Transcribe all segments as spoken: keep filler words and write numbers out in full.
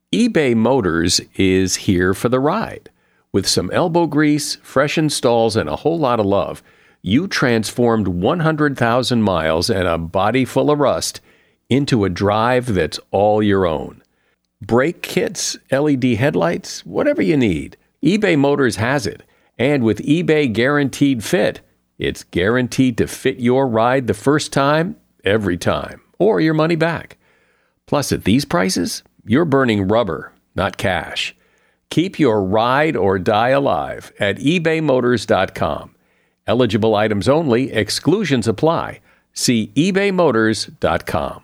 eBay Motors is here for the ride. With some elbow grease, fresh installs, and a whole lot of love, you transformed one hundred thousand miles and a body full of rust into a drive that's all your own. Brake kits, L E D headlights, whatever you need, eBay Motors has it. And with eBay Guaranteed Fit, it's guaranteed to fit your ride the first time, every time, or your money back. Plus, at these prices, you're burning rubber, not cash. Keep your ride or die alive at ebay motors dot com. Eligible items only, exclusions apply. See ebay motors dot com.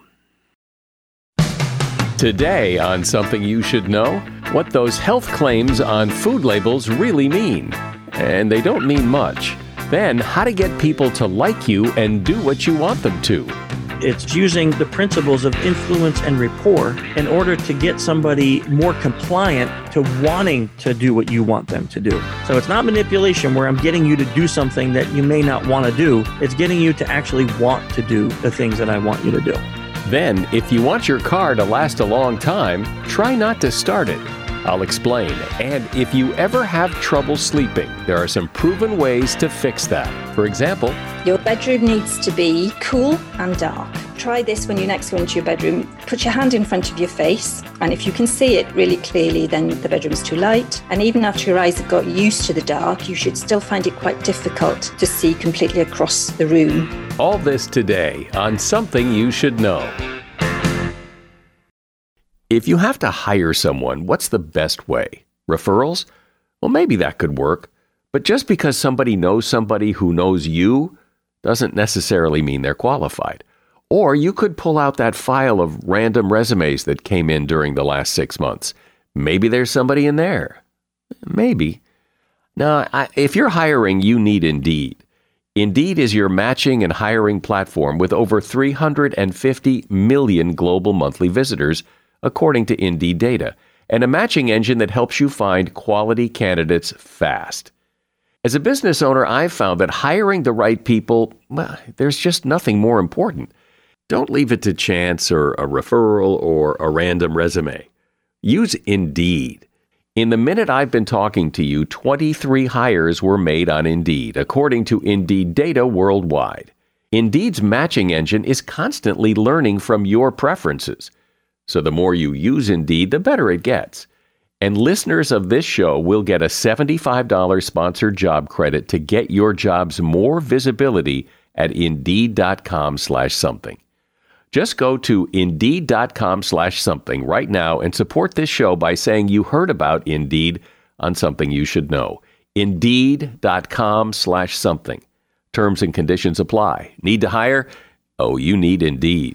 Today on Something You Should Know, what those health claims on food labels really mean. And they don't mean much. Then, how to get people to like you and do what you want them to. It's using the principles of influence and rapport in order to get somebody more compliant to wanting to do what you want them to do. So it's not manipulation where I'm getting you to do something that you may not want to do. It's getting you to actually want to do the things that I want you to do. Then, if you want your car to last a long time, try not to start it. I'll explain. And if you ever have trouble sleeping, there are some proven ways to fix that. For example, your bedroom needs to be cool and dark. Try this when you next go into your bedroom. Put your hand in front of your face, and if you can see it really clearly, then the bedroom is too light. And even after your eyes have got used to the dark, you should still find it quite difficult to see completely across the room. All this today on Something You Should Know. If you have to hire someone, what's the best way? Referrals? Well, maybe that could work. But just because somebody knows somebody who knows you doesn't necessarily mean they're qualified. Or you could pull out that file of random resumes that came in during the last six months. Maybe there's somebody in there. Maybe. Now, I, if you're hiring, you need Indeed. Indeed is your matching and hiring platform with over three hundred fifty million global monthly visitors, according to Indeed data, and a matching engine that helps you find quality candidates fast. As a business owner, I've found that hiring the right people, well, there's just nothing more important. Don't leave it to chance or a referral or a random resume. Use Indeed. In the minute I've been talking to you, twenty-three hires were made on Indeed, according to Indeed data worldwide. Indeed's matching engine is constantly learning from your preferences. So the more you use Indeed, the better it gets. And listeners of this show will get a seventy-five dollars sponsored job credit to get your jobs more visibility at Indeed.com slash something. Just go to Indeed.com slash something right now and support this show by saying you heard about Indeed on Something You Should Know. Indeed.com slash something. Terms and conditions apply. Need to hire? Oh, you need Indeed.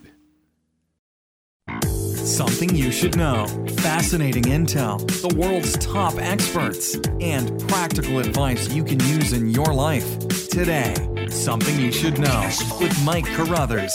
Something you should know. Fascinating intel, the world's top experts, and practical advice you can use in your life. Today, Something You Should Know with Mike Carruthers.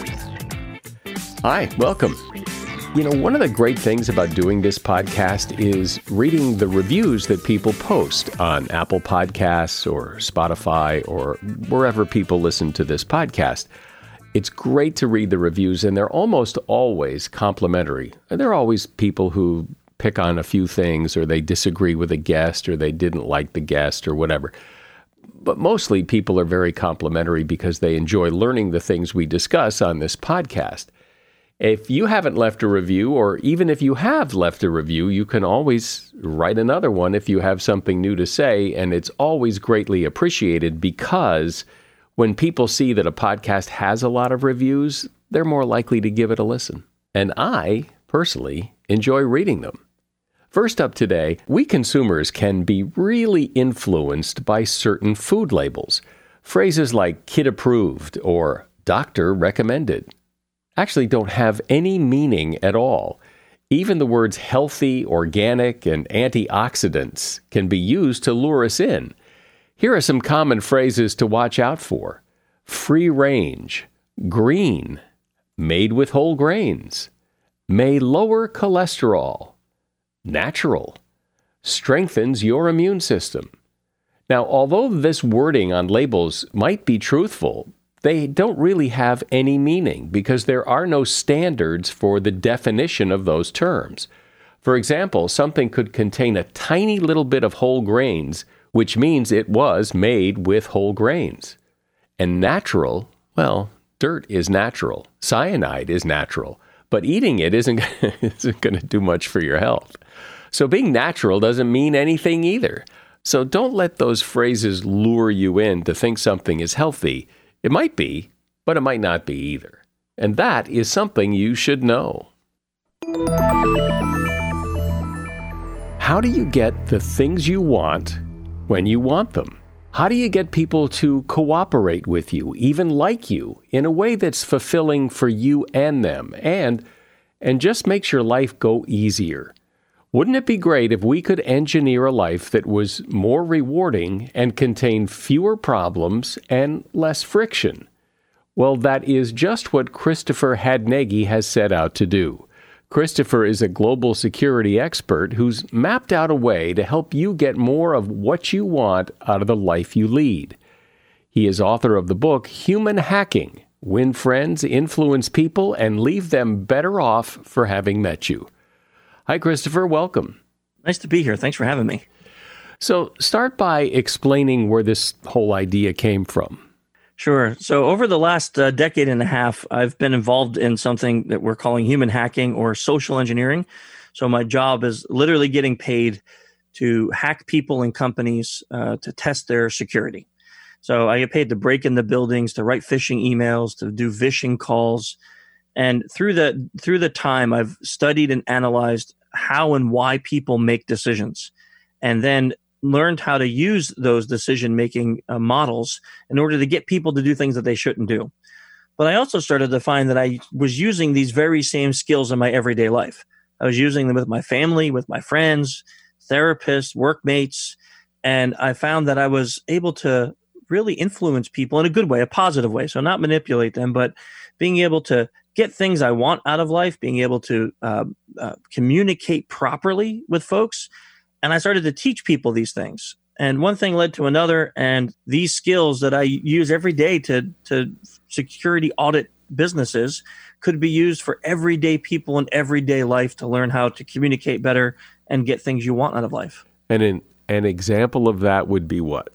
Hi, welcome. You know, one of the great things about doing this podcast is reading the reviews that people post on Apple Podcasts or Spotify or wherever people listen to this podcast. It's great to read the reviews, and they're almost always complimentary. They're always people who pick on a few things, or they disagree with a guest, or they didn't like the guest, or whatever. But mostly people are very complimentary because they enjoy learning the things we discuss on this podcast. If you haven't left a review, or even if you have left a review, you can always write another one if you have something new to say, and it's always greatly appreciated because when people see that a podcast has a lot of reviews, they're more likely to give it a listen. And I, personally, enjoy reading them. First up today, we consumers can be really influenced by certain food labels. Phrases like kid approved or doctor recommended actually don't have any meaning at all. Even the words healthy, organic, and antioxidants can be used to lure us in. Here are some common phrases to watch out for. Free range, green, made with whole grains, may lower cholesterol, natural, strengthens your immune system. Now, although this wording on labels might be truthful, they don't really have any meaning because there are no standards for the definition of those terms. For example, something could contain a tiny little bit of whole grains, which means it was made with whole grains. And natural, well, dirt is natural. Cyanide is natural. But eating it isn't, isn't going to do much for your health. So being natural doesn't mean anything either. So don't let those phrases lure you in to think something is healthy. It might be, but it might not be either. And that is something you should know. How do you get the things you want when you want them? How do you get people to cooperate with you, even like you, in a way that's fulfilling for you and them, and, and just makes your life go easier? Wouldn't it be great if we could engineer a life that was more rewarding and contained fewer problems and less friction? Well, that is just what Christopher Hadnagy has set out to do. Christopher is a global security expert who's mapped out a way to help you get more of what you want out of the life you lead. He is author of the book Human Hacking: Win Friends, Influence People, and Leave Them Better Off for Having Met You. Hi, Christopher. Welcome. Nice to be here. Thanks for having me. So start by explaining where this whole idea came from. Sure. So over the last uh, decade and a half, I've been involved in something that we're calling human hacking or social engineering. So my job is literally getting paid to hack people and companies uh, to test their security. So I get paid to break into buildings, to write phishing emails, to do vishing calls. And through the through the time, I've studied and analyzed how and why people make decisions, and then learned how to use those decision-making uh, models in order to get people to do things that they shouldn't do. But I also started to find that I was using these very same skills in my everyday life. I was using them with my family, with my friends, therapists, workmates, and I found that I was able to really influence people in a good way, a positive way. So not manipulate them, but being able to get things I want out of life, being able to uh, uh, communicate properly with folks. And I started to teach people these things. And one thing led to another. And these skills that I use every day to, to security audit businesses could be used for everyday people in everyday life to learn how to communicate better and get things you want out of life. And an, an example of that would be what?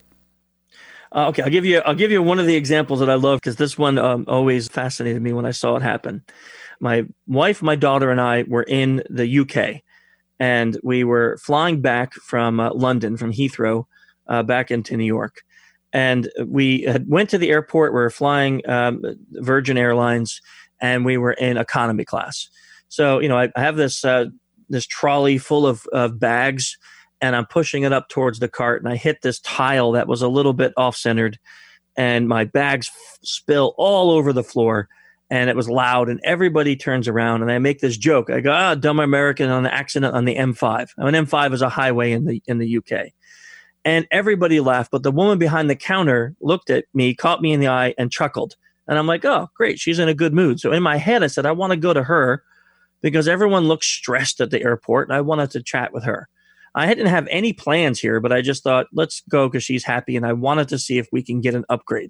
Uh, okay, I'll give you I'll give you one of the examples that I love, because this one um, always fascinated me when I saw it happen. My wife, my daughter, and I were in the U K. And we were flying back from uh, London, from Heathrow, uh, back into New York. And we had went to the airport. We were flying um, Virgin Airlines, and we were in economy class. So, you know, I, I have this uh, this trolley full of, of bags, and I'm pushing it up towards the cart, and I hit this tile that was a little bit off-centered, and my bags f- spill all over the floor. And it was loud, and everybody turns around, and I make this joke. I go, ah, dumb American on an accident on the M five. Now, an M five is a highway in the in the U K. And everybody laughed, but the woman behind the counter looked at me, caught me in the eye, and chuckled. And I'm like, oh, great, she's in a good mood. So in my head, I said, I want to go to her because everyone looks stressed at the airport, and I wanted to chat with her. I didn't have any plans here, but I just thought, let's go because she's happy, and I wanted to see if we can get an upgrade.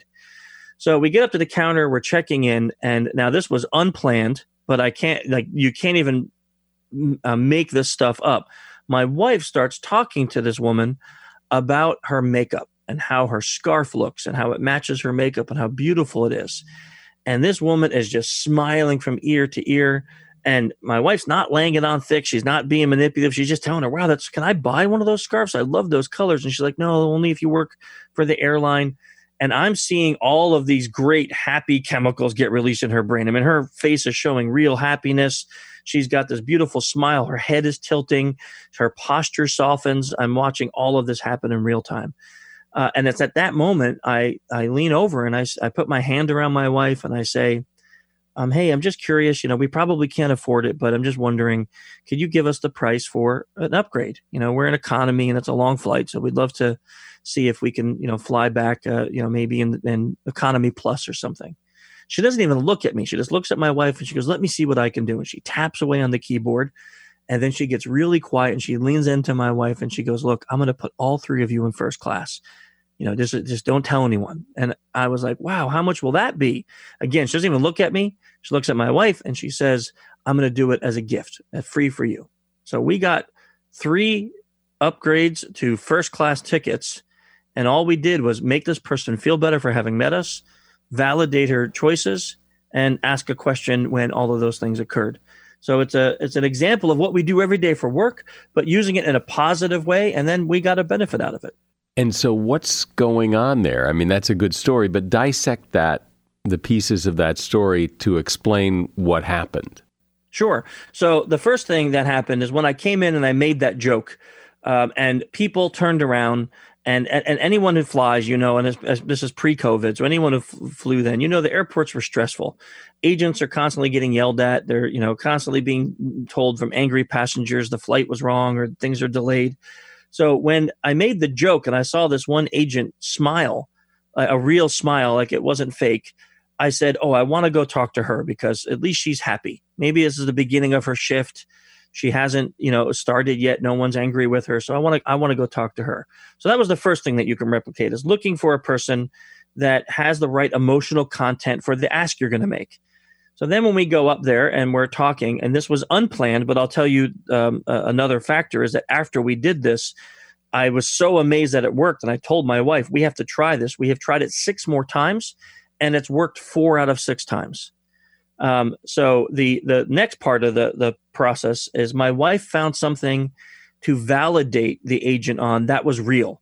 So we get up to the counter, we're checking in, and now this was unplanned, but I can't, like, you can't even uh, make this stuff up. My wife starts talking to this woman about her makeup and how her scarf looks and how it matches her makeup and how beautiful it is. And this woman is just smiling from ear to ear. And my wife's not laying it on thick. She's not being manipulative. She's just telling her, wow, that's, can I buy one of those scarves? I love those colors. And she's like, no, only if you work for the airline. And I'm seeing all of these great happy chemicals get released in her brain. I mean, her face is showing real happiness. She's got this beautiful smile. Her head is tilting. Her posture softens. I'm watching all of this happen in real time. Uh, and it's at that moment, I, I lean over and I, I put my hand around my wife and I say, um, hey, I'm just curious, you know, we probably can't afford it, but I'm just wondering, could you give us the price for an upgrade? You know, we're in economy and it's a long flight, so we'd love to see if we can, you know, fly back, uh, you know, maybe in, in economy plus or something. She doesn't even look at me. She just looks at my wife and she goes, let me see what I can do. And she taps away on the keyboard. And then she gets really quiet and she leans into my wife and she goes, look, I'm going to put all three of you in first class. You know, just, just don't tell anyone. And I was like, wow, how much will that be? Again, she doesn't even look at me. She looks at my wife and she says, I'm going to do it as a gift, free for you. So we got three upgrades to first class tickets. And all we did was make this person feel better for having met us, validate her choices, and ask a question when all of those things occurred. So it's a it's an example of what we do every day for work, but using it in a positive way, and then we got a benefit out of it. And so what's going on there? I mean, that's a good story, but dissect that, the pieces of that story to explain what happened. Sure. So the first thing that happened is when I came in and I made that joke, um, and people turned around. And, and anyone who flies, you know, and this, this is pre-COVID, so anyone who f- flew then, you know, the airports were stressful. Agents are constantly getting yelled at. They're, you know, constantly being told from angry passengers the flight was wrong or things are delayed. So when I made the joke and I saw this one agent smile, a, a real smile, like it wasn't fake, I said, oh, I want to go talk to her because at least she's happy. Maybe this is the beginning of her shift. She hasn't, you know, started yet. No one's angry with her. So I want to, I want to go talk to her. So that was the first thing that you can replicate, is looking for a person that has the right emotional content for the ask you're going to make. So then when we go up there and we're talking, and this was unplanned, but I'll tell you um, uh, another factor is that after we did this, I was so amazed that it worked. And I told my wife, we have to try this. We have tried it six more times and it's worked four out of six times. Um, so the, the next part of the, the process is my wife found something to validate the agent on that was real.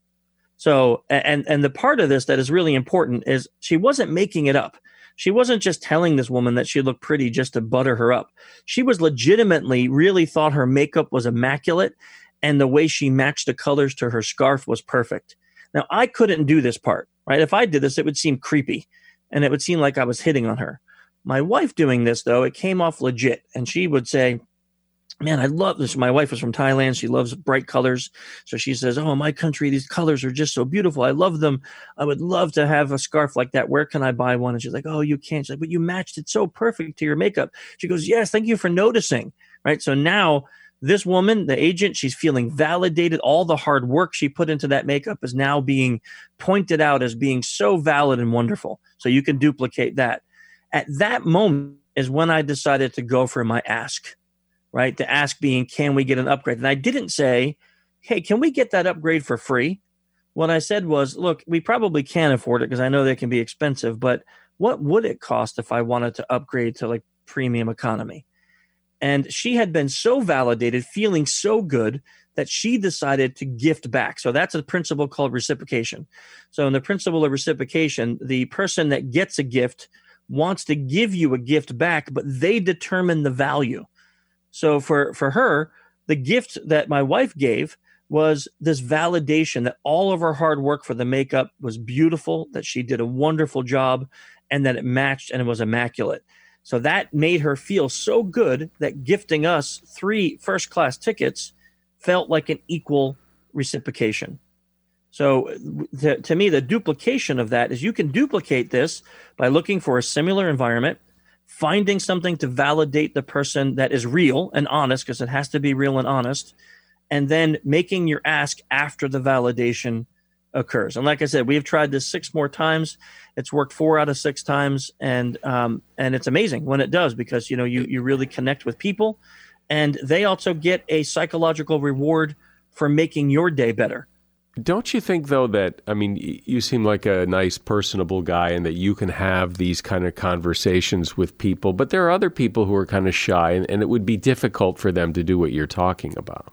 So, and, and the part of this that is really important is she wasn't making it up. She wasn't just telling this woman that she looked pretty just to butter her up. She was legitimately really thought her makeup was immaculate and the way she matched the colors to her scarf was perfect. Now, I couldn't do this part, right? If I did this, it would seem creepy and it would seem like I was hitting on her. My wife doing this, though, it came off legit. And she would say, man, I love this. My wife was from Thailand. She loves bright colors. So she says, oh, in my country, these colors are just so beautiful. I love them. I would love to have a scarf like that. Where can I buy one? And she's like, oh, you can't. She's like, but you matched it so perfect to your makeup. She goes, yes, thank you for noticing. Right. So now this woman, the agent, she's feeling validated. All the hard work she put into that makeup is now being pointed out as being so valid and wonderful. So you can duplicate that. At that moment is when I decided to go for my ask, right? The ask being, can we get an upgrade? And I didn't say, hey, can we get that upgrade for free? What I said was, look, we probably can afford it because I know they can be expensive, but what would it cost if I wanted to upgrade to like premium economy? And she had been so validated, feeling so good that she decided to gift back. So that's a principle called reciprocation. So in the principle of reciprocation, the person that gets a gift wants to give you a gift back, but they determine the value. So for, for her, the gift that my wife gave was this validation that all of her hard work for the makeup was beautiful, that she did a wonderful job, and that it matched and it was immaculate. So that made her feel so good that gifting us three first-class tickets felt like an equal reciprocation. So to, to me, the duplication of that is you can duplicate this by looking for a similar environment, finding something to validate the person that is real and honest, because it has to be real and honest, and then making your ask after the validation occurs. And like I said, we have tried this six more times. It's worked four out of six times, and um, and it's amazing when it does, because you know you you really connect with people, and they also get a psychological reward for making your day better. Don't you think, though, that, I mean, you seem like a nice, personable guy and that you can have these kind of conversations with people, but there are other people who are kind of shy, and, and it would be difficult for them to do what you're talking about.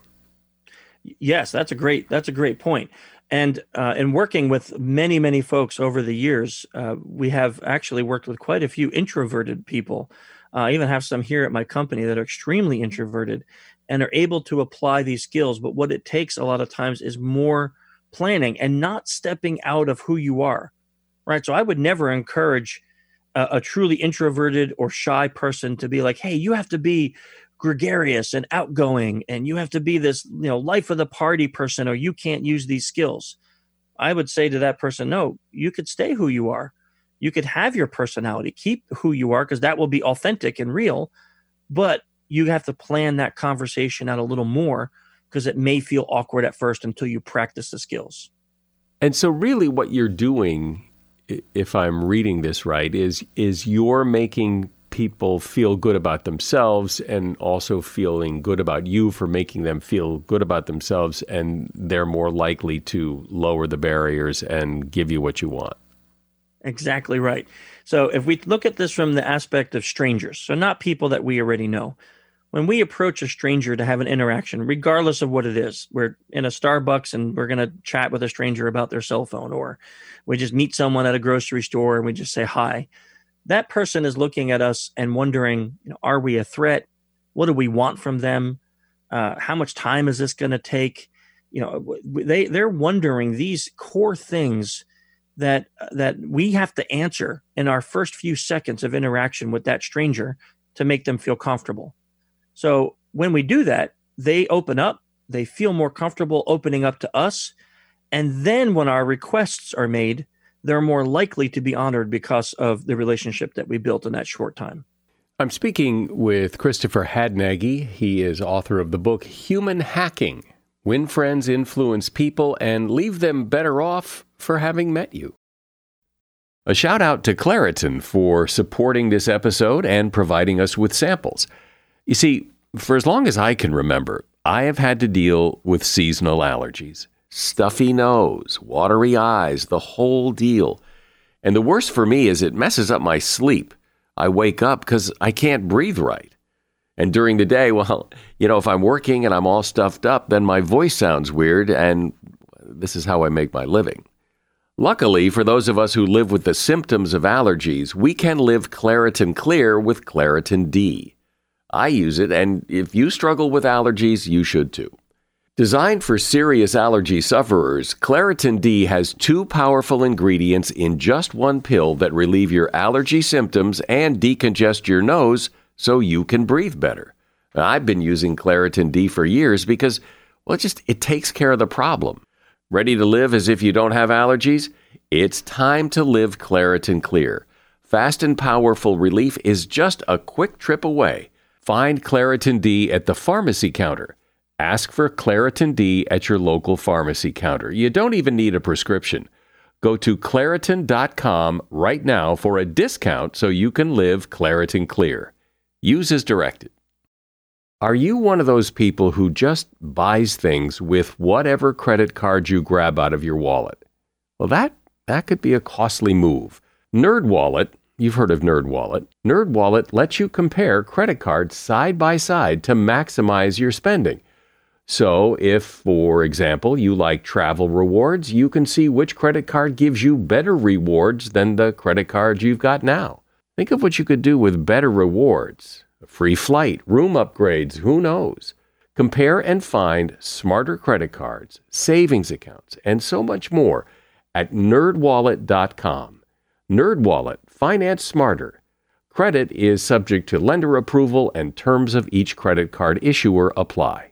Yes, that's a great, that's a great point. And uh, in working with many, many folks over the years, uh, we have actually worked with quite a few introverted people. Uh, I even have some here at my company that are extremely introverted and are able to apply these skills. But what it takes a lot of times is more planning and not stepping out of who you are, right? So I would never encourage a, a truly introverted or shy person to be like, hey, you have to be gregarious and outgoing, and you have to be this, you know, life of the party person, or you can't use these skills. I would say to that person, no, you could stay who you are. You could have your personality, keep who you are, because that will be authentic and real, but you have to plan that conversation out a little more, because it may feel awkward at first until you practice the skills. And so really what you're doing, if I'm reading this right, is is you're making people feel good about themselves and also feeling good about you for making them feel good about themselves, and they're more likely to lower the barriers and give you what you want. Exactly right. So if we look at this from the aspect of strangers, so not people that we already know, when we approach a stranger to have an interaction, regardless of what it is, we're in a Starbucks and we're going to chat with a stranger about their cell phone, or we just meet someone at a grocery store and we just say hi. That person is looking at us and wondering, you know, are we a threat? What do we want from them? Uh, how much time is this going to take? You know, they, they're wondering these core things that that we have to answer in our first few seconds of interaction with that stranger to make them feel comfortable. So when we do that, they open up, they feel more comfortable opening up to us. And then when our requests are made, they're more likely to be honored because of the relationship that we built in that short time. I'm speaking with Christopher Hadnagy. He is author of the book Human Hacking: Win Friends, Influence People, and Leave Them Better Off for Having Met You. A shout out to Claritin for supporting this episode and providing us with samples. You see, for as long as I can remember, I have had to deal with seasonal allergies. Stuffy nose, watery eyes, the whole deal. And the worst for me is it messes up my sleep. I wake up because I can't breathe right. And during the day, well, you know, if I'm working and I'm all stuffed up, then my voice sounds weird, and this is how I make my living. Luckily, for those of us who live with the symptoms of allergies, we can live Claritin Clear with Claritin D. I use it, and if you struggle with allergies, you should too. Designed for serious allergy sufferers, Claritin D has two powerful ingredients in just one pill that relieve your allergy symptoms and decongest your nose so you can breathe better. Now, I've been using Claritin D for years because, well, it just it takes care of the problem. Ready to live as if you don't have allergies? It's time to live Claritin Clear. Fast and powerful relief is just a quick trip away. Find Claritin D at the pharmacy counter. Ask for Claritin D at your local pharmacy counter. You don't even need a prescription. Go to Claritin dot com right now for a discount so you can live Claritin Clear. Use as directed. Are you one of those people who just buys things with whatever credit card you grab out of your wallet? Well, that, that could be a costly move. NerdWallet, you've heard of NerdWallet. NerdWallet lets you compare credit cards side by side to maximize your spending. So if, for example, you like travel rewards, you can see which credit card gives you better rewards than the credit card you've got now. Think of what you could do with better rewards. A free flight, room upgrades, who knows? Compare and find smarter credit cards, savings accounts, and so much more at Nerd Wallet dot com. NerdWallet, finance smarter. Credit is subject to lender approval and terms of each credit card issuer apply.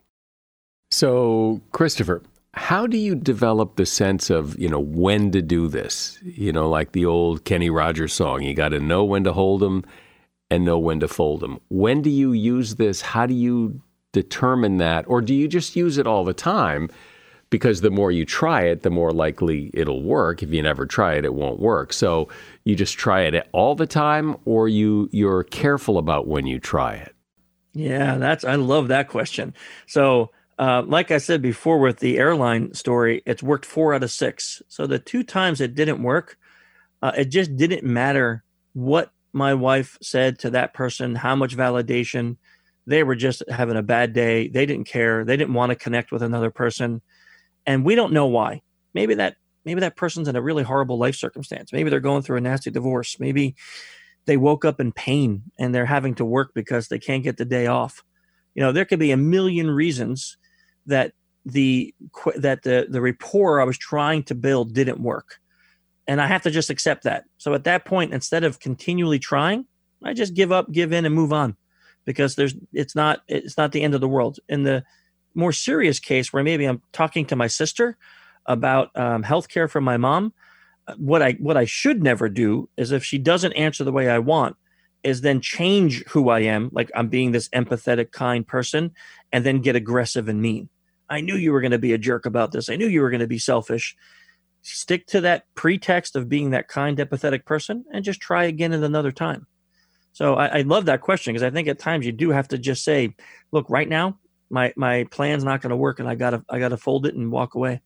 So, Christopher, how do you develop the sense of, you know, when to do this? You know, like the old Kenny Rogers song, you got to know when to hold them and know when to fold them. When do you use this? How do you determine that? Or do you just use it all the time? Because the more you try it, the more likely it'll work. If you never try it, it won't work. So you just try it all the time, or you, you're careful about when you try it? Yeah, that's I love that question. So uh, like I said before with the airline story, it's worked four out of six. So the two times it didn't work, uh, it just didn't matter what my wife said to that person, how much validation. They were just having a bad day. They didn't care. They didn't want to connect with another person. And we don't know why. Maybe that maybe that person's in a really horrible life circumstance. Maybe they're going through a nasty divorce. Maybe they woke up in pain and they're having to work because they can't get the day off. You know, there could be a million reasons that the that the the rapport I was trying to build didn't work. And I have to just accept that. So at that point, instead of continually trying, I just give up, give in, and move on, because there's it's not it's not the end of the world. In the more serious case where maybe I'm talking to my sister about um, healthcare for my mom, what I what I should never do is, if she doesn't answer the way I want, is then change who I am, like I'm being this empathetic, kind person, and then get aggressive and mean. I knew you were going to be a jerk about this. I knew you were going to be selfish. Stick to that pretext of being that kind, empathetic person and just try again at another time. So I, I love that question, because I think at times you do have to just say, look, right now, my, my plan's not going to work, and I gotta, I gotta fold it and walk away.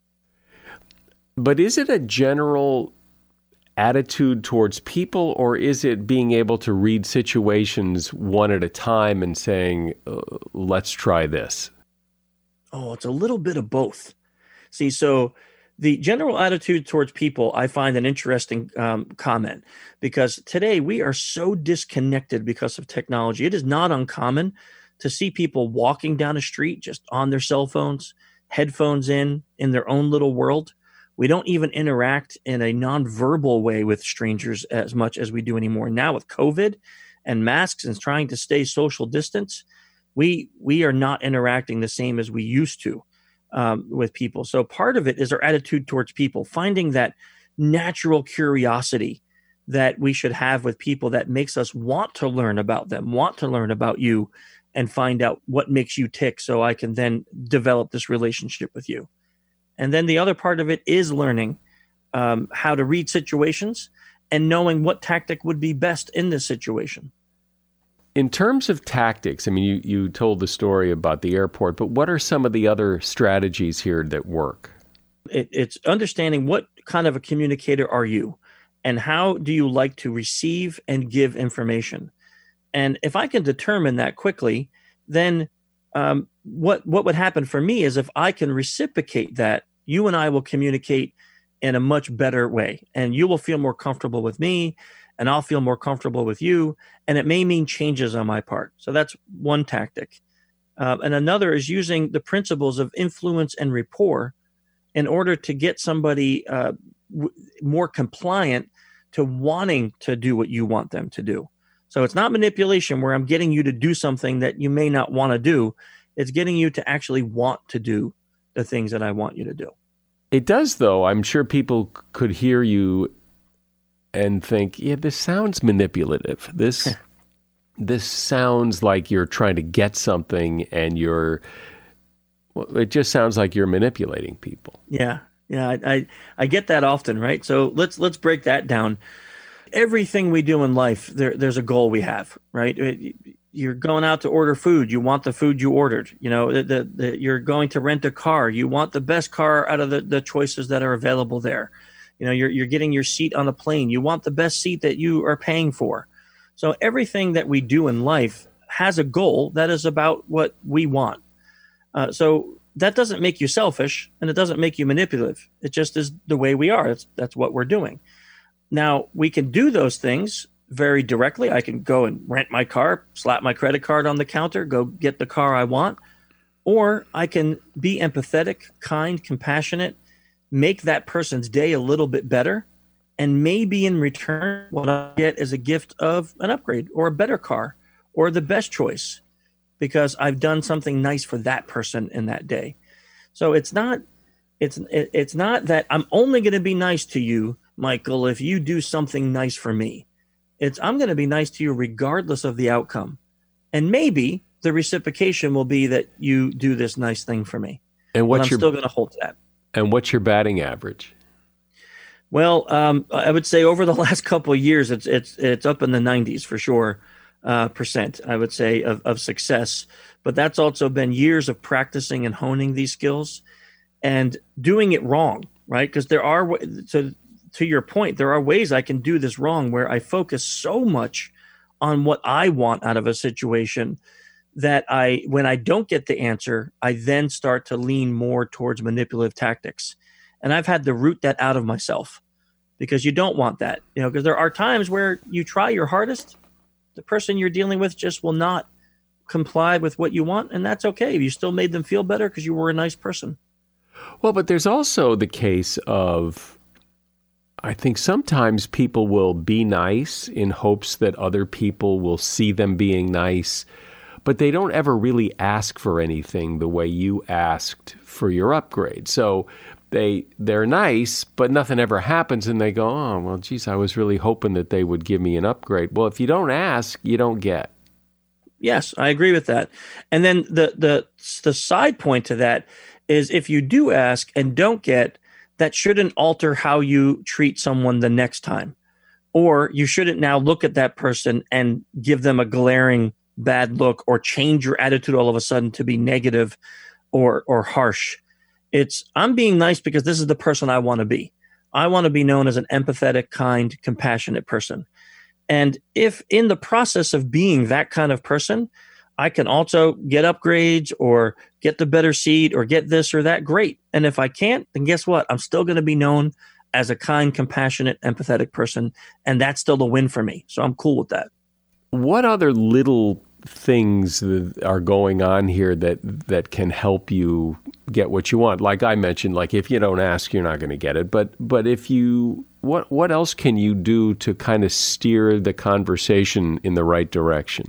But is it a general attitude towards people, or is it being able to read situations one at a time and saying, uh, let's try this? Oh, it's a little bit of both. See, so the general attitude towards people, I find an interesting um, comment, because today we are so disconnected because of technology. It is not uncommon to see people walking down a street just on their cell phones, headphones in, in their own little world. We don't even interact in a nonverbal way with strangers as much as we do anymore. Now with COVID and masks and trying to stay social distance, we we are not interacting the same as we used to um, with people. So part of it is our attitude towards people, finding that natural curiosity that we should have with people that makes us want to learn about them, want to learn about you, and find out what makes you tick so I can then develop this relationship with you. And then the other part of it is learning um, how to read situations and knowing what tactic would be best in this situation. In terms of tactics, I mean, you, you told the story about the airport, but what are some of the other strategies here that work? It, it's understanding what kind of a communicator are you, and how do you like to receive and give information. And if I can determine that quickly, then um, what what would happen for me is if I can reciprocate that, you and I will communicate in a much better way, and you will feel more comfortable with me, and I'll feel more comfortable with you, and it may mean changes on my part. So that's one tactic. Uh, and another is using the principles of influence and rapport in order to get somebody uh, w- more compliant to wanting to do what you want them to do. So it's not manipulation where I'm getting you to do something that you may not want to do. It's getting you to actually want to do the things that I want you to do. It does, though. I'm sure people c- could hear you and think, yeah, this sounds manipulative. This this sounds like you're trying to get something, and you're, well, it just sounds like you're manipulating people. Yeah, yeah, I, I I get that often, right? So let's let's break that down. Everything we do in life, there there's a goal we have, right? It, you're going out to order food. You want the food you ordered. You know, the, the, the, you're going to rent a car. You want the best car out of the, the choices that are available there. You know, you're you're getting your seat on a plane. You want the best seat that you are paying for. So everything that we do in life has a goal that is about what we want. Uh, so that doesn't make you selfish, and it doesn't make you manipulative. It just is the way we are. That's, that's what we're doing. Now, we can do those things very directly. I can go and rent my car, slap my credit card on the counter, go get the car I want. Or I can be empathetic, kind, compassionate, make that person's day a little bit better. And maybe in return, what I get is a gift of an upgrade or a better car or the best choice, because I've done something nice for that person in that day. So it's not, it's, it's not that I'm only going to be nice to you, Michael, if you do something nice for me. It's I'm going to be nice to you regardless of the outcome. And maybe the reciprocation will be that you do this nice thing for me. And what's but I'm your, still going to hold to that. And what's your batting average? Well, um, I would say over the last couple of years, it's it's it's up in the nineties for sure, uh, percent, I would say, of, of success. But that's also been years of practicing and honing these skills and doing it wrong, right? Because there are, to, to your point, there are ways I can do this wrong where I focus so much on what I want out of a situation that I, when I don't get the answer, I then start to lean more towards manipulative tactics. And I've had to root that out of myself, because you don't want that, you know, because there are times where you try your hardest, the person you're dealing with just will not comply with what you want. And that's okay. You still made them feel better because you were a nice person. Well, but there's also the case of, I think sometimes people will be nice in hopes that other people will see them being nice, but they don't ever really ask for anything the way you asked for your upgrade. So they, they're nice, but nothing ever happens, and they go, oh, well, geez, I was really hoping that they would give me an upgrade. Well, if you don't ask, you don't get. Yes, I agree with that. And then the the the side point to that is, if you do ask and don't get, that shouldn't alter how you treat someone the next time. Or you shouldn't now look at that person and give them a glaring bad look or change your attitude all of a sudden to be negative or or harsh. It's, I'm being nice because this is the person I want to be. I want to be known as an empathetic, kind, compassionate person. And if in the process of being that kind of person, I can also get upgrades or get the better seat or get this or that, great. And if I can't, then guess what? I'm still going to be known as a kind, compassionate, empathetic person. And that's still a win for me. So I'm cool with that. What other little things that are going on here that that can help you get what you want? Like I mentioned, like if you don't ask, you're not going to get it. But but if you, what what else can you do to kind of steer the conversation in the right direction?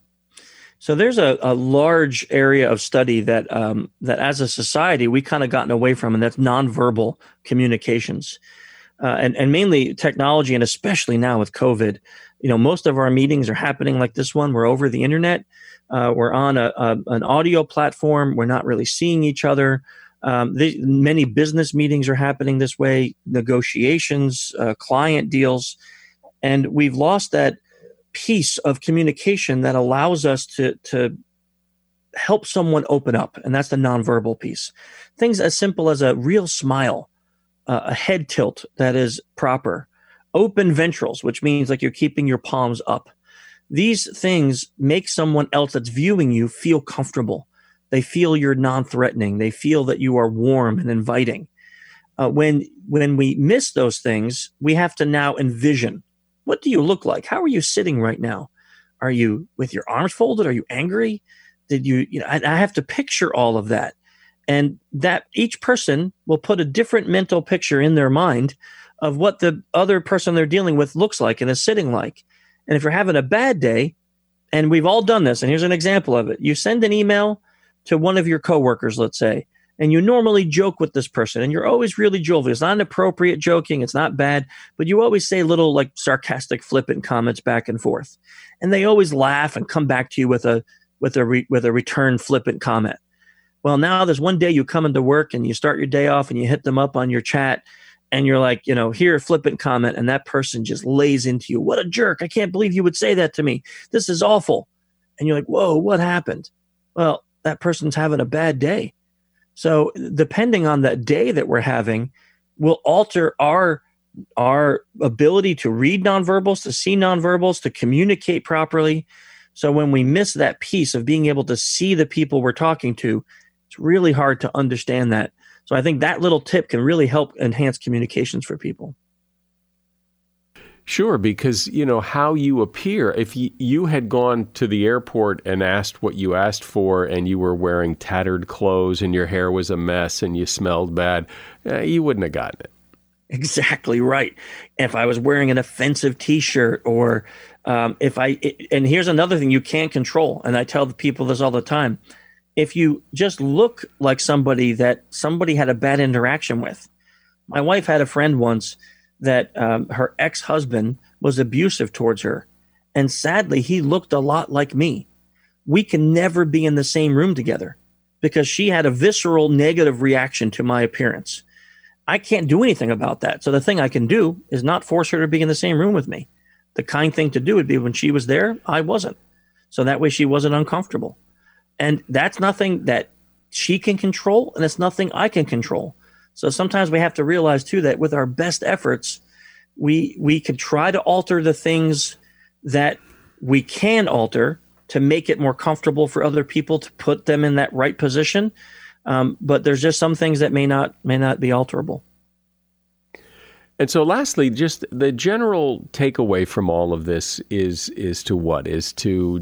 So there's a, a large area of study that um, that as a society we kind of gotten away from, and that's nonverbal communications, uh, and and mainly technology, and especially now with COVID. You know, most of our meetings are happening like this one. We're over the internet. Uh, we're on a, a an audio platform. We're not really seeing each other. Um, the, many business meetings are happening this way. Negotiations, uh, client deals, and we've lost that piece of communication that allows us to to help someone open up, and that's the nonverbal piece. Things as simple as a real smile, uh, a head tilt that is proper, open ventrals, which means like you're keeping your palms up. These things make someone else that's viewing you feel comfortable. They feel you're non-threatening. They feel that you are warm and inviting. Uh, when when we miss those things, we have to now envision, what do you look like? How are you sitting right now? Are you with your arms folded? Are you angry? Did you, you know, I, I have to picture all of that. And that each person will put a different mental picture in their mind of what the other person they're dealing with looks like and is sitting like. And if you're having a bad day, and we've all done this, and here's an example of it. You send an email to one of your coworkers, let's say, and you normally joke with this person, and you're always really jovial. It's not inappropriate joking. It's not bad, but you always say little like sarcastic, flippant comments back and forth. And they always laugh and come back to you with a with a re, with a return flippant comment. Well, now there's one day you come into work and you start your day off and you hit them up on your chat and you're like, you know, here, flippant comment. And that person just lays into you. What a jerk. I can't believe you would say that to me. This is awful. And you're like, whoa, what happened? Well, that person's having a bad day. So depending on that day that we're having will alter our our ability to read nonverbals, to see nonverbals, to communicate properly. So when we miss that piece of being able to see the people we're talking to, it's really hard to understand that. So I think that little tip can really help enhance communications for people. Sure, because, you know, how you appear, if you, you had gone to the airport and asked what you asked for and you were wearing tattered clothes and your hair was a mess and you smelled bad, eh, you wouldn't have gotten it. Exactly right. If I was wearing an offensive T-shirt or um, if I, it, and here's another thing you can't control, and I tell the people this all the time, if you just look like somebody that somebody had a bad interaction with. My wife had a friend once that um, her ex-husband was abusive towards her. And sadly, he looked a lot like me. We can never be in the same room together because she had a visceral negative reaction to my appearance. I can't do anything about that. So the thing I can do is not force her to be in the same room with me. The kind thing to do would be when she was there, I wasn't. So that way she wasn't uncomfortable. And that's nothing that she can control, and it's nothing I can control. So sometimes we have to realize, too, that with our best efforts, we we can try to alter the things that we can alter to make it more comfortable for other people, to put them in that right position. Um, but there's just some things that may not may not be alterable. And so lastly, just the general takeaway from all of this is is to what? Is to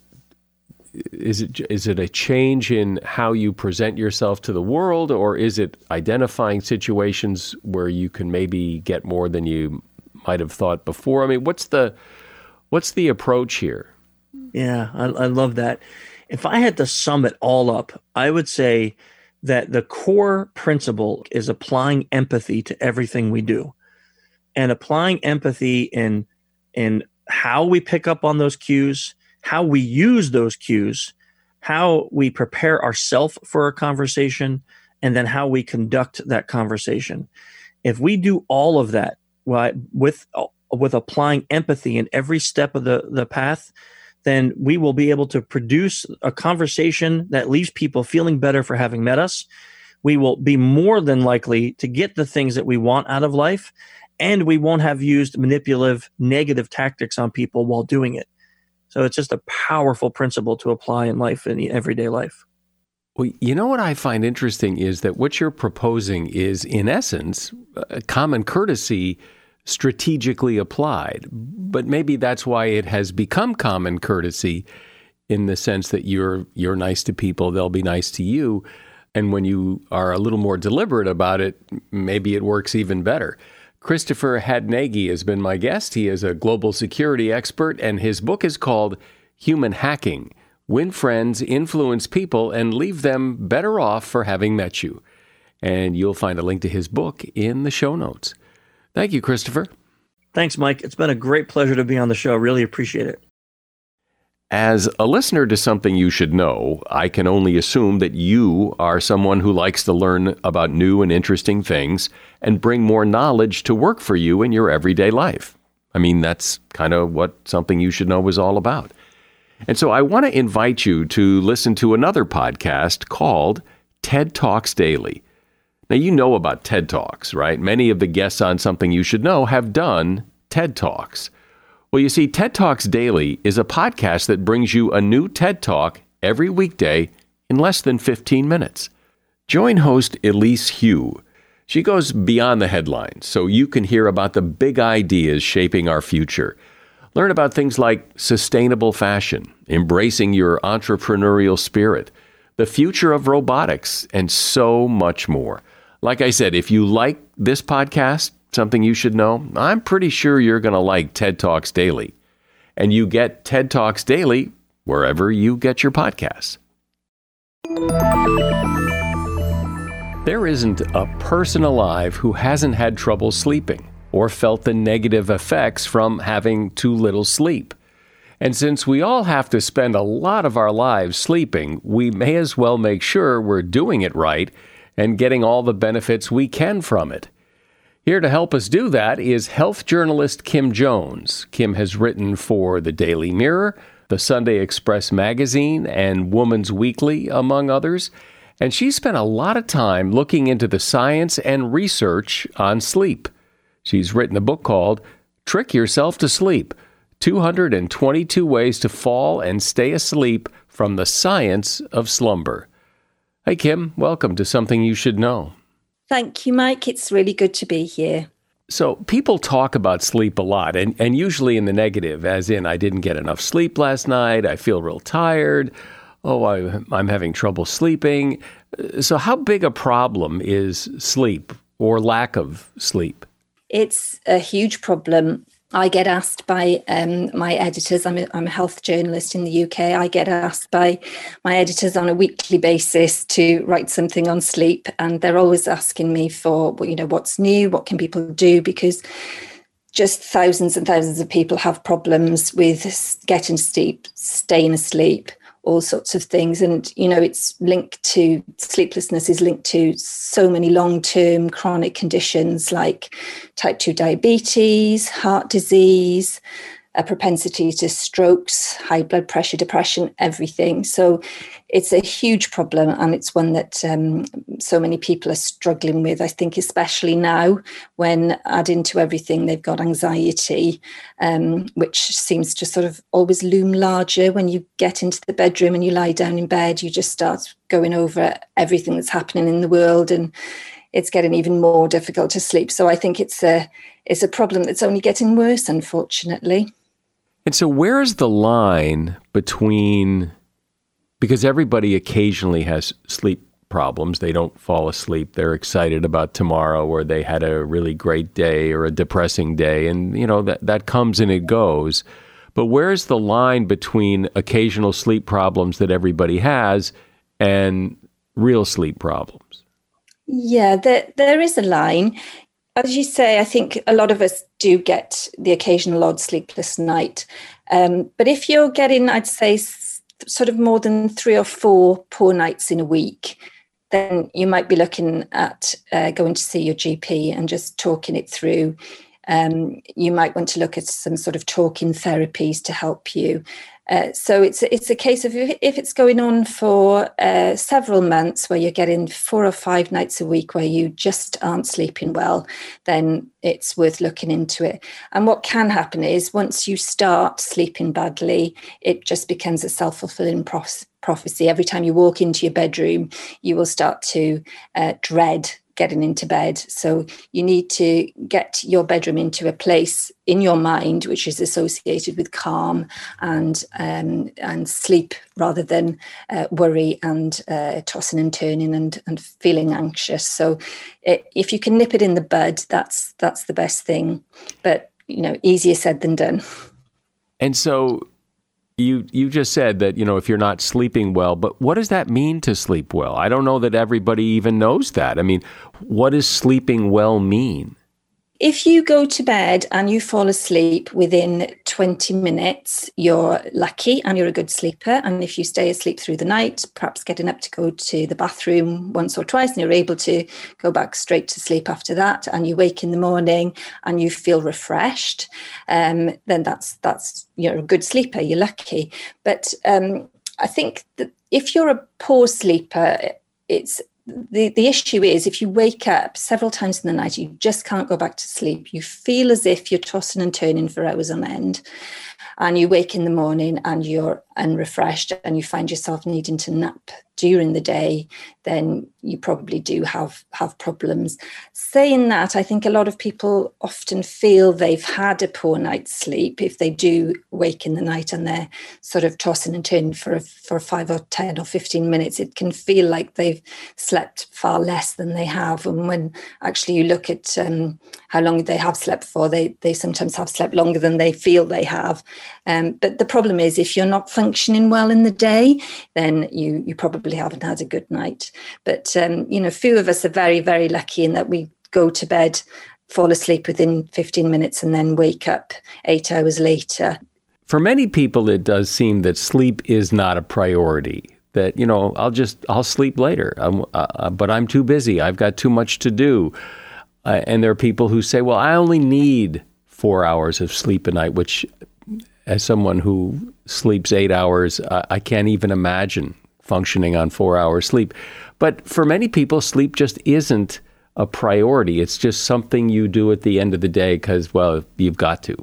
Is it is it a change in how you present yourself to the world, or is it identifying situations where you can maybe get more than you might have thought before? I mean, what's the what's the approach here? Yeah, I, I love that. If I had to sum it all up, I would say that the core principle is applying empathy to everything we do, and applying empathy in in how we pick up on those cues, how we use those cues, how we prepare ourselves for a conversation, and then how we conduct that conversation. If we do all of that, well, with with applying empathy in every step of the, the path, then we will be able to produce a conversation that leaves people feeling better for having met us. We will be more than likely to get the things that we want out of life, and we won't have used manipulative, negative tactics on people while doing it. So it's just a powerful principle to apply in life, in everyday life. Well, you know what I find interesting is that what you're proposing is, in essence, a common courtesy strategically applied. But maybe that's why it has become common courtesy, in the sense that you're you're nice to people, they'll be nice to you. And when you are a little more deliberate about it, maybe it works even better. Christopher Hadnagy has been my guest. He is a global security expert, and his book is called Human Hacking: Win Friends, Influence People, and Leave Them Better Off for Having Met You. And you'll find a link to his book in the show notes. Thank you, Christopher. Thanks, Mike. It's been a great pleasure to be on the show. Really appreciate it. As a listener to Something You Should Know, I can only assume that you are someone who likes to learn about new and interesting things and bring more knowledge to work for you in your everyday life. I mean, that's kind of what Something You Should Know is all about. And so I want to invite you to listen to another podcast called TED Talks Daily. Now, you know about TED Talks, right? Many of the guests on Something You Should Know have done TED Talks. Well, you see, TED Talks Daily is a podcast that brings you a new TED Talk every weekday in less than fifteen minutes. Join host Elise Hu. She goes beyond the headlines, so you can hear about the big ideas shaping our future. Learn about things like sustainable fashion, embracing your entrepreneurial spirit, the future of robotics, and so much more. Like I said, if you like this podcast, Something You Should Know, I'm pretty sure you're going to like TED Talks Daily. And you get TED Talks Daily wherever you get your podcasts. There isn't a person alive who hasn't had trouble sleeping or felt the negative effects from having too little sleep. And since we all have to spend a lot of our lives sleeping, we may as well make sure we're doing it right and getting all the benefits we can from it. Here to help us do that is health journalist Kim Jones. Kim has written for the Daily Mirror, the Sunday Express magazine, and Woman's Weekly, among others. And she spent a lot of time looking into the science and research on sleep. She's written a book called Trick Yourself to Sleep, two hundred twenty-two Ways to Fall and Stay Asleep from the Science of Slumber. Hey, Kim, welcome to Something You Should Know. Thank you, Mike. It's really good to be here. So people talk about sleep a lot, and, and usually in the negative, as in, I didn't get enough sleep last night, I feel real tired, oh, I, I'm having trouble sleeping. So how big a problem is sleep or lack of sleep? It's a huge problem. I get asked by um, my editors, I'm a, I'm a health journalist in the U K, I get asked by my editors on a weekly basis to write something on sleep, and they're always asking me for, you know, what's new, what can people do, because just thousands and thousands of people have problems with getting sleep, staying asleep, all sorts of things. And, you know, it's linked to, sleeplessness is linked to so many long-term chronic conditions like type two diabetes, heart disease, a propensity to strokes, high blood pressure, depression, everything. So it's a huge problem, and it's one that um, so many people are struggling with, I think, especially now when adding to everything, they've got anxiety, um, which seems to sort of always loom larger. When you get into the bedroom and you lie down in bed, you just start going over everything that's happening in the world, and it's getting even more difficult to sleep. So I think it's a, it's a problem that's only getting worse, unfortunately. And so where is the line between, because everybody occasionally has sleep problems, they don't fall asleep, they're excited about tomorrow, or they had a really great day or a depressing day, and you know that, that comes and it goes. But where's the line between occasional sleep problems that everybody has and real sleep problems? Yeah, there, there is a line. As you say, I think a lot of us do get the occasional odd sleepless night. Um, but if you're getting, I'd say, s- sort of more than three or four poor nights in a week, then you might be looking at uh, going to see your G P and just talking it through. Um, you might want to look at some sort of talking therapies to help you. Uh, so it's it's a case of if, if it's going on for uh, several months where you're getting four or five nights a week where you just aren't sleeping well, then it's worth looking into it. And what can happen is once you start sleeping badly, it just becomes a self-fulfilling pro- prophecy. Every time you walk into your bedroom, you will start to uh, dread getting into bed. So you need to get your bedroom into a place in your mind which is associated with calm and um, and sleep rather than uh, worry and uh, tossing and turning and, and feeling anxious. So it, if you can nip it in the bud, that's that's the best thing. But, you know, easier said than done. And so You you just said that, you know, if you're not sleeping well, but what does that mean to sleep well? I don't know that everybody even knows that. I mean, what does sleeping well mean? If you go to bed and you fall asleep within twenty minutes, you're lucky and you're a good sleeper. And if you stay asleep through the night, perhaps getting up to go to the bathroom once or twice, and you're able to go back straight to sleep after that, and you wake in the morning and you feel refreshed, um, then that's that's you're a good sleeper. You're lucky. But um, I think that if you're a poor sleeper, it's The, the issue is if you wake up several times in the night, you just can't go back to sleep. You feel as if you're tossing and turning for hours on end. And you wake in the morning and you're unrefreshed and you find yourself needing to nap during the day, then you probably do have, have problems. Saying that, I think a lot of people often feel they've had a poor night's sleep if they do wake in the night and they're sort of tossing and turning for, a, for five or ten or fifteen minutes. It can feel like they've slept far less than they have. And when actually you look at um, how long they have slept for, they, they sometimes have slept longer than they feel they have. Um, but the problem is if you're not functioning well in the day, then you, you probably haven't had a good night. But, um, you know, few of us are very, very lucky in that we go to bed, fall asleep within fifteen minutes and then wake up eight hours later. For many people, it does seem that sleep is not a priority. That, you know, I'll just, I'll sleep later, I'm, uh, but I'm too busy. I've got too much to do. Uh, and there are people who say, well, I only need four hours of sleep a night, which as someone who sleeps eight hours, uh, I can't even imagine functioning on four hours sleep. But for many people, sleep just isn't a priority. It's just something you do at the end of the day because, well, you've got to.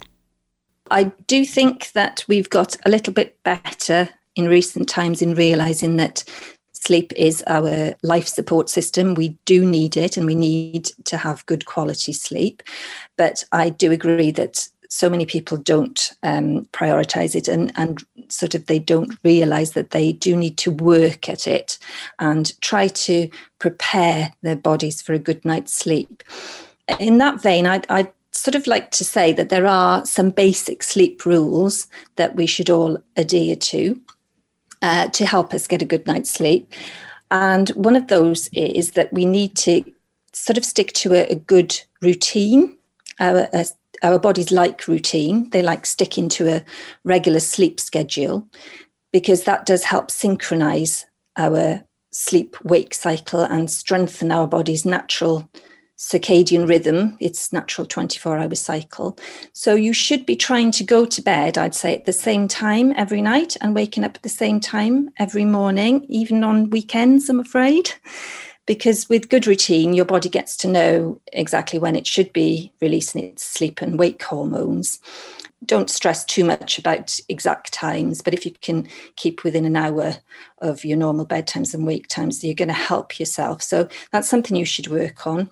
I do think that we've got a little bit better in recent times in realizing that sleep is our life support system. We do need it and we need to have good quality sleep. But I do agree that so many people don't um, prioritize it and, and sort of they don't realize that they do need to work at it and try to prepare their bodies for a good night's sleep. In that vein, I'd, I'd sort of like to say that there are some basic sleep rules that we should all adhere to uh, to help us get a good night's sleep. And one of those is that we need to sort of stick to a, a good routine. Uh, a, Our bodies like routine. They like sticking to a regular sleep schedule because that does help synchronize our sleep-wake cycle and strengthen our body's natural circadian rhythm, its natural twenty-four hour cycle. So you should be trying to go to bed, I'd say, at the same time every night and waking up at the same time every morning, even on weekends, I'm afraid. Because with good routine, your body gets to know exactly when it should be releasing its sleep and wake hormones. Don't stress too much about exact times, but if you can keep within an hour of your normal bedtimes and wake times, you're going to help yourself. So that's something you should work on.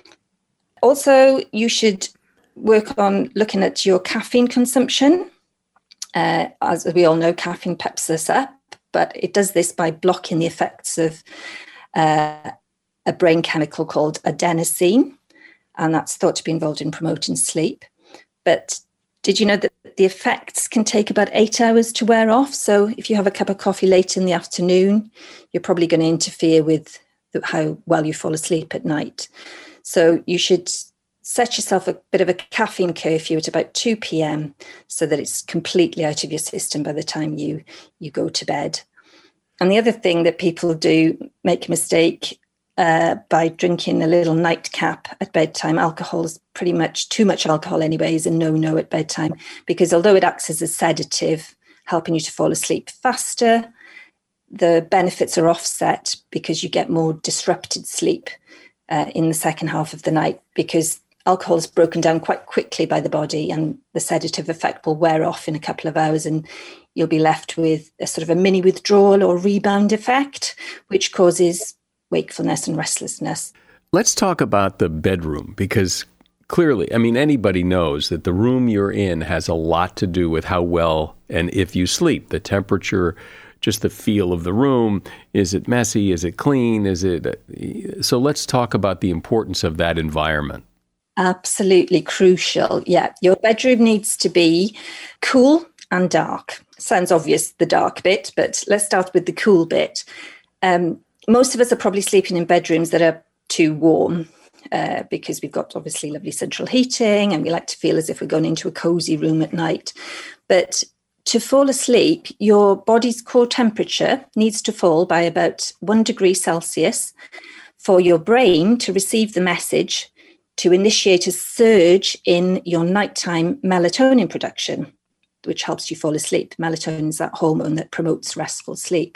Also, you should work on looking at your caffeine consumption. Uh, as we all know, caffeine peps us up, but it does this by blocking the effects of uh, a brain chemical called adenosine, and that's thought to be involved in promoting sleep. But did you know that the effects can take about eight hours to wear off? So if you have a cup of coffee late in the afternoon, you're probably going to interfere with the, how well you fall asleep at night. So you should set yourself a bit of a caffeine curfew at about two p.m. so that it's completely out of your system by the time you, you go to bed. And the other thing that people do make a mistake uh, by drinking a little nightcap at bedtime. Alcohol is pretty much, too much alcohol anyway, is a no-no at bedtime, because although it acts as a sedative, helping you to fall asleep faster, the benefits are offset because you get more disrupted sleep uh, in the second half of the night, because alcohol is broken down quite quickly by the body, and the sedative effect will wear off in a couple of hours, and you'll be left with a sort of a mini withdrawal or rebound effect, which causes wakefulness and restlessness. Let's talk about the bedroom, because clearly, I mean, anybody knows that the room you're in has a lot to do with how well and if you sleep. The temperature, just the feel of the room. Is it messy? Is it clean? Is it? So let's talk about the importance of that environment. Absolutely crucial. Yeah, your bedroom needs to be cool and dark. Sounds obvious, the dark bit, but let's start with the cool bit. Um, most of us are probably sleeping in bedrooms that are too warm uh, because we've got obviously lovely central heating and we like to feel as if we're going into a cozy room at night. But to fall asleep, your body's core temperature needs to fall by about one degree Celsius for your brain to receive the message to initiate a surge in your nighttime melatonin production, which helps you fall asleep. Melatonin is that hormone that promotes restful sleep.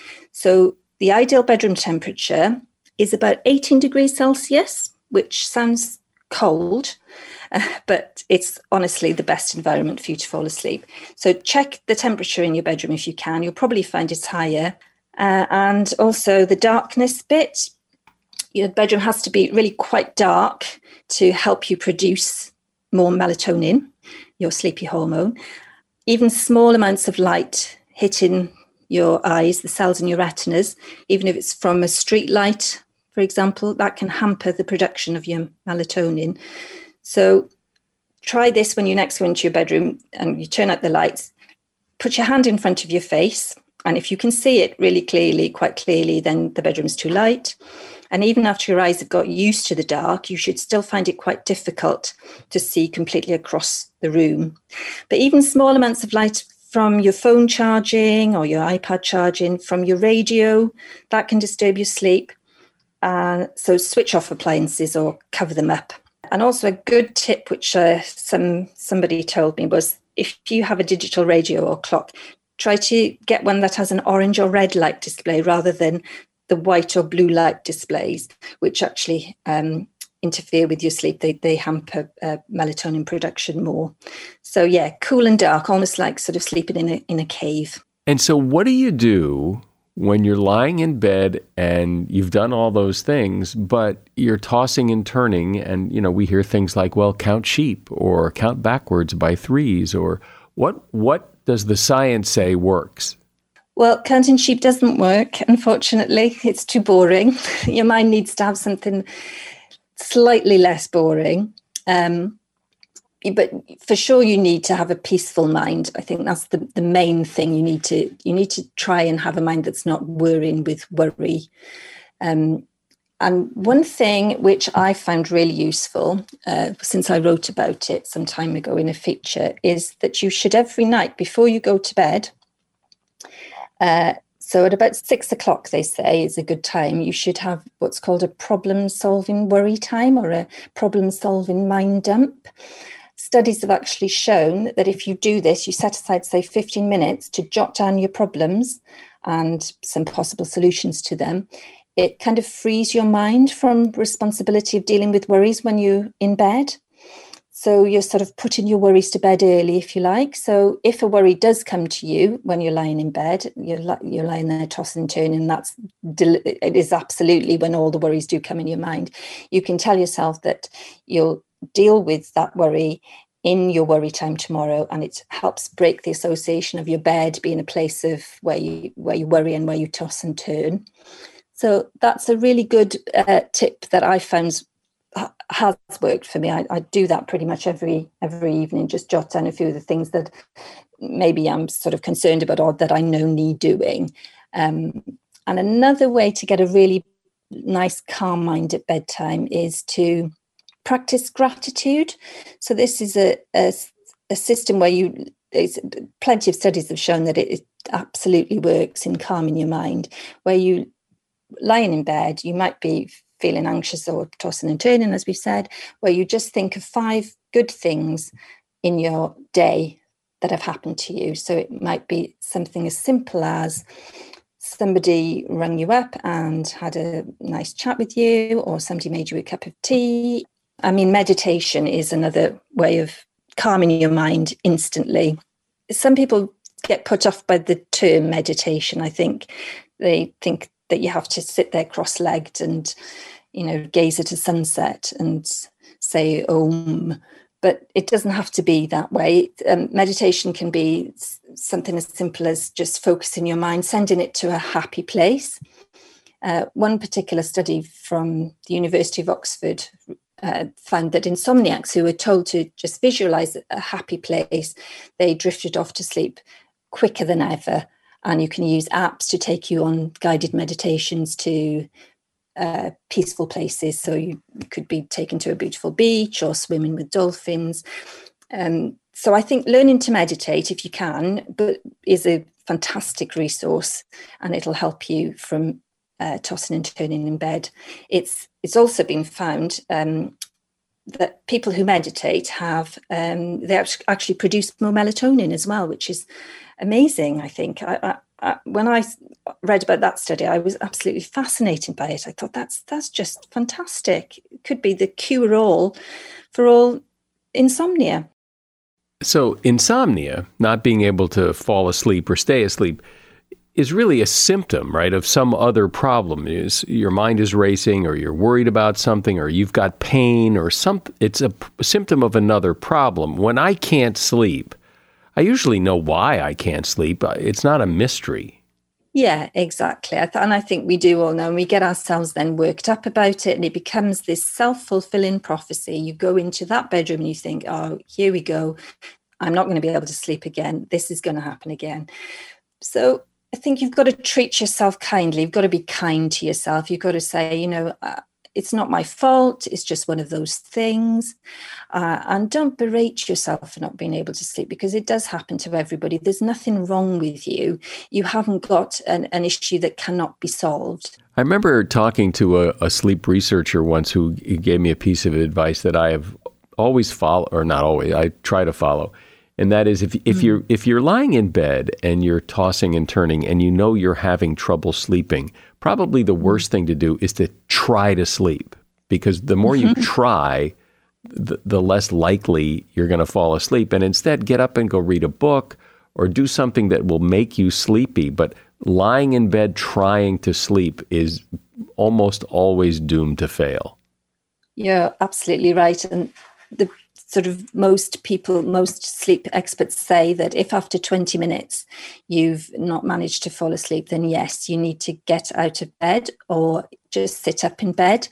So the ideal bedroom temperature is about eighteen degrees Celsius, which sounds cold, uh, but it's honestly the best environment for you to fall asleep. So check the temperature in your bedroom if you can. You'll probably find it's higher. Uh, and also the darkness bit. Your bedroom has to be really quite dark to help you produce more melatonin, your sleepy hormone. Even small amounts of light hitting your eyes, the cells in your retinas, even if it's from a street light, for example, that can hamper the production of your melatonin. So try this when you next go into your bedroom and you turn out the lights. Put your hand in front of your face, and if you can see it really clearly, quite clearly, then the bedroom's too light. And even after your eyes have got used to the dark, you should still find it quite difficult to see completely across the room. But even small amounts of light from your phone charging or your iPad charging, from your radio, that can disturb your sleep. Uh, so switch off appliances or cover them up. And also a good tip, which uh, some somebody told me, was if you have a digital radio or clock, try to get one that has an orange or red light display rather than the white or blue light displays, which actually um, interfere with your sleep. They they hamper uh, melatonin production more. So yeah, cool and dark, almost like sort of sleeping in a in a cave. And so what do you do when you're lying in bed and you've done all those things, but you're tossing and turning, and you know we hear things like, well, count sheep or count backwards by threes, or what what does the science say works? Well, counting sheep doesn't work, unfortunately. It's too boring. Your mind needs to have something slightly less boring. Um, but for sure, you need to have a peaceful mind. I think that's the, the main thing. You need to you need to try and have a mind that's not worrying with worry. Um, and one thing which I found really useful, uh, since I wrote about it some time ago in a feature, is that you should every night before you go to bed, Uh, so at about six o'clock, they say, is a good time. You should have what's called a problem-solving worry time, or a problem-solving mind dump. Studies have actually shown that if you do this, you set aside, say, fifteen minutes to jot down your problems and some possible solutions to them. It kind of frees your mind from responsibility of dealing with worries when you're in bed. So you're sort of putting your worries to bed early, if you like. So if a worry does come to you when you're lying in bed, you're, you're lying there tossing and turning, that's it is absolutely when all the worries do come in your mind. You can tell yourself that you'll deal with that worry in your worry time tomorrow, and it helps break the association of your bed being a place of where you where you worry and where you toss and turn. So that's a really good uh, tip that I found has worked for me. I, I do that pretty much every every evening, just jot down a few of the things that maybe I'm sort of concerned about or that I know need doing. Um, and another way to get a really nice calm mind at bedtime is to practice gratitude. So this is a, a, a system where you, there's plenty of studies have shown that it, it absolutely works in calming your mind, where you lying in bed, you might be feeling anxious or tossing and turning, as we've said, where you just think of five good things in your day that have happened to you. So it might be something as simple as somebody rang you up and had a nice chat with you, or somebody made you a cup of tea. I mean, meditation is another way of calming your mind instantly. Some people get put off by the term meditation. I think they think that you have to sit there cross-legged and, you know, gaze at a sunset and say Om. But it doesn't have to be that way. Um, meditation can be something as simple as just focusing your mind, sending it to a happy place. Uh, one particular study from the University of Oxford uh, found that insomniacs who were told to just visualize a happy place, they drifted off to sleep quicker than ever. And you can use apps to take you on guided meditations to Uh, peaceful places. So you could be taken to a beautiful beach or swimming with dolphins. Um, so I think learning to meditate, if you can, but is a fantastic resource, and it'll help you from uh, tossing and turning in bed. It's it's also been found um, that people who meditate have um, they actually produce more melatonin as well, which is amazing. I think I, I Uh, when I read about that study, I was absolutely fascinated by it. I thought that's that's just fantastic. It could be the cure-all for all insomnia. So insomnia, not being able to fall asleep or stay asleep, is really a symptom, right, of some other problem. Is your mind is racing, or you're worried about something, or you've got pain, or some. It's a, a symptom of another problem. When I can't sleep, I usually know why I can't sleep. It's not a mystery. Yeah, exactly. I th- and I think we do all know, and we get ourselves then worked up about it, and it becomes this self-fulfilling prophecy. You go into that bedroom and you think, oh, here we go. I'm not going to be able to sleep again. This is going to happen again. So I think you've got to treat yourself kindly. You've got to be kind to yourself. You've got to say, you know, uh, it's not my fault. It's just one of those things. Uh, and don't berate yourself for not being able to sleep, because it does happen to everybody. There's nothing wrong with you. You haven't got an, an issue that cannot be solved. I remember talking to a, a sleep researcher once who gave me a piece of advice that I have always followed, or not always, I try to follow. And that is, if if mm-hmm. you're if you're lying in bed and you're tossing and turning and you know you're having trouble sleeping, probably the worst thing to do is to try to sleep, because the more mm-hmm. you try, the, the less likely you're going to fall asleep. And instead, get up and go read a book or do something that will make you sleepy. But lying in bed trying to sleep is almost always doomed to fail. You're absolutely right. And the sort of most people, most sleep experts say that if after twenty minutes you've not managed to fall asleep, then yes, you need to get out of bed or just sit up in bed.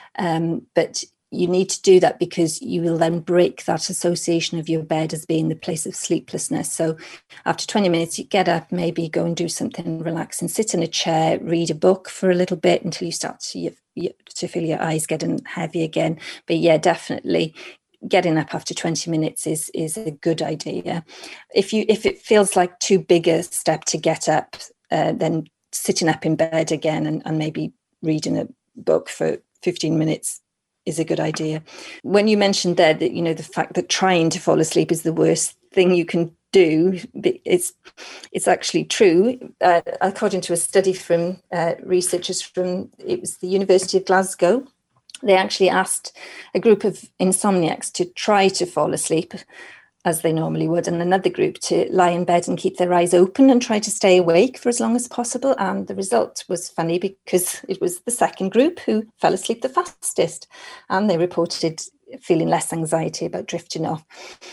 Um, but you need to do that because you will then break that association of your bed as being the place of sleeplessness. So after twenty minutes, you get up, maybe go and do something relaxing, sit in a chair, read a book for a little bit until you start to, you, you, to feel your eyes getting heavy again. But yeah, definitely getting up after twenty minutes is is a good idea. If you if it feels like too big a step to get up, uh, then sitting up in bed again and, and maybe reading a book for fifteen minutes is a good idea. When you mentioned there that, you know, the fact that trying to fall asleep is the worst thing you can do, it's it's actually true. Uh, according to a study from uh, researchers from, it was the University of Glasgow, they actually asked a group of insomniacs to try to fall asleep as they normally would, and another group to lie in bed and keep their eyes open and try to stay awake for as long as possible. And the result was funny because it was the second group who fell asleep the fastest, and they reported feeling less anxiety about drifting off.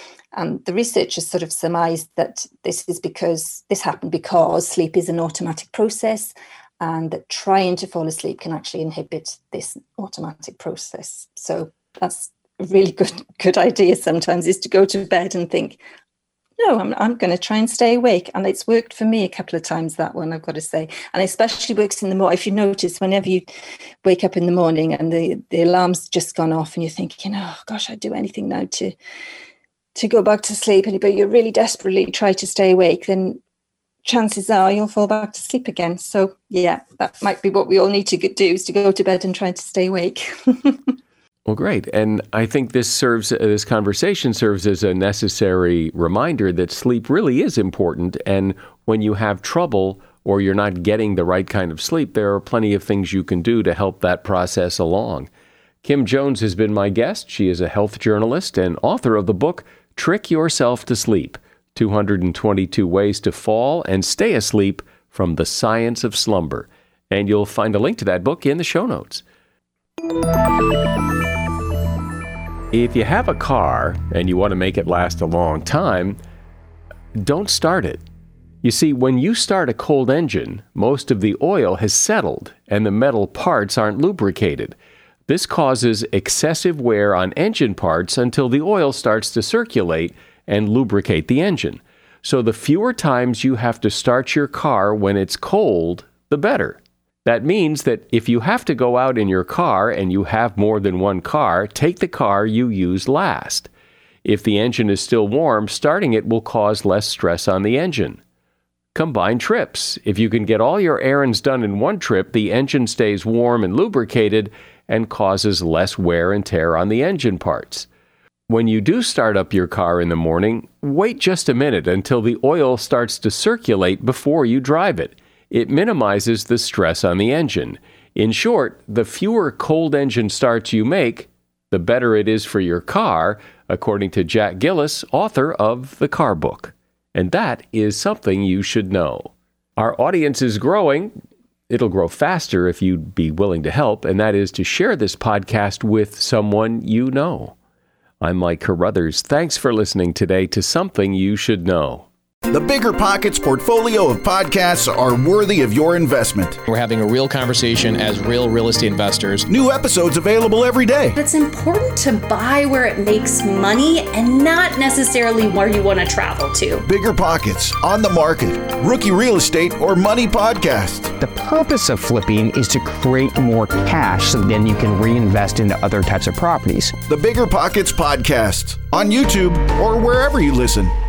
And the researchers sort of surmised that this is because this happened because sleep is an automatic process, and that trying to fall asleep can actually inhibit this automatic process. So that's a really good good idea sometimes, is to go to bed and think, no, I'm I'm going to try and stay awake. And it's worked for me a couple of times, that one, I've got to say. And especially works in the morning. If you notice, whenever you wake up in the morning and the, the alarm's just gone off and you're thinking, oh, gosh, I'd do anything now to, to go back to sleep, but you really desperately try to stay awake, then chances are you'll fall back to sleep again. So yeah, that might be what we all need to do, is to go to bed and try to stay awake. Well, great. And I think this serves, this conversation serves as a necessary reminder that sleep really is important. And when you have trouble or you're not getting the right kind of sleep, there are plenty of things you can do to help that process along. Kim Jones has been my guest. She is a health journalist and author of the book, Trick Yourself to Sleep, two hundred twenty-two Ways to Fall and Stay Asleep from the Science of Slumber. And you'll find a link to that book in the show notes. If you have a car and you want to make it last a long time, don't start it. You see, when you start a cold engine, most of the oil has settled and the metal parts aren't lubricated. This causes excessive wear on engine parts until the oil starts to circulate and lubricate the engine. So the fewer times you have to start your car when it's cold, the better. That means that if you have to go out in your car and you have more than one car, take the car you use last. If the engine is still warm, starting it will cause less stress on the engine. Combine trips. If you can get all your errands done in one trip, the engine stays warm and lubricated and causes less wear and tear on the engine parts. When you do start up your car in the morning, wait just a minute until the oil starts to circulate before you drive it. It minimizes the stress on the engine. In short, the fewer cold engine starts you make, the better it is for your car, according to Jack Gillis, author of The Car Book. And that is something you should know. Our audience is growing. It'll grow faster if you'd be willing to help, and that is to share this podcast with someone you know. I'm Mike Carruthers. Thanks for listening today to Something You Should Know. The Bigger Pockets portfolio of podcasts are worthy of your investment. We're having a real conversation as real real estate investors. New episodes available every day. It's important to buy where it makes money and not necessarily where you want to travel to. Bigger Pockets, On the Market, Rookie Real Estate, or Money Podcast. The purpose of flipping is to create more cash so then you can reinvest into other types of properties. The Bigger Pockets Podcast on YouTube or wherever you listen.